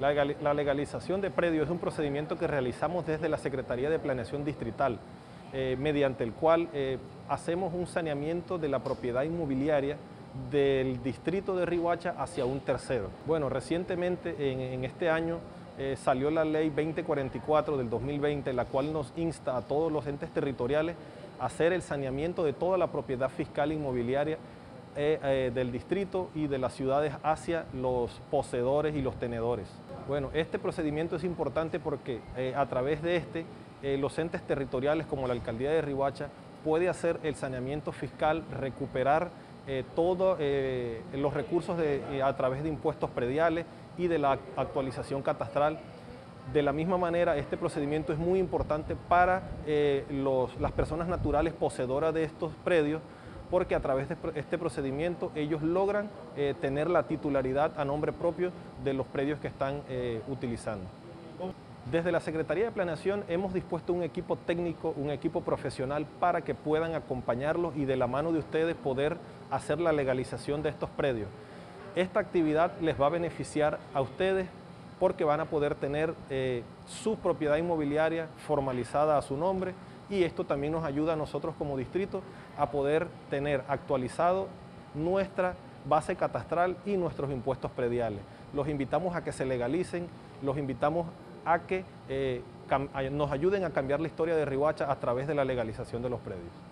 La legalización de predios es un procedimiento que realizamos desde la Secretaría de Planeación Distrital, mediante el cual hacemos un saneamiento de la propiedad inmobiliaria del distrito de Riohacha hacia un tercero. Bueno, recientemente en este año salió la ley 2044 del 2020, la cual nos insta a todos los entes territoriales a hacer el saneamiento de toda la propiedad fiscal inmobiliaria del distrito y de las ciudades hacia los poseedores y los tenedores. Bueno, este procedimiento es importante porque a través de los entes territoriales como la Alcaldía de Riohacha puede hacer el saneamiento fiscal, recuperar todos los recursos a través de impuestos prediales y de la actualización catastral. De la misma manera, este procedimiento es muy importante para las personas naturales poseedoras de estos predios, porque a través de este procedimiento ellos logran tener la titularidad a nombre propio de los predios que están utilizando. Desde la Secretaría de Planeación hemos dispuesto un equipo técnico, un equipo profesional para que puedan acompañarlos y de la mano de ustedes poder hacer la legalización de estos predios. Esta actividad les va a beneficiar a ustedes porque van a poder tener su propiedad inmobiliaria formalizada a su nombre, y esto también nos ayuda a nosotros como distrito a poder tener actualizado nuestra base catastral y nuestros impuestos prediales. Los invitamos a que se legalicen, los invitamos a que nos ayuden a cambiar la historia de Riohacha a través de la legalización de los predios.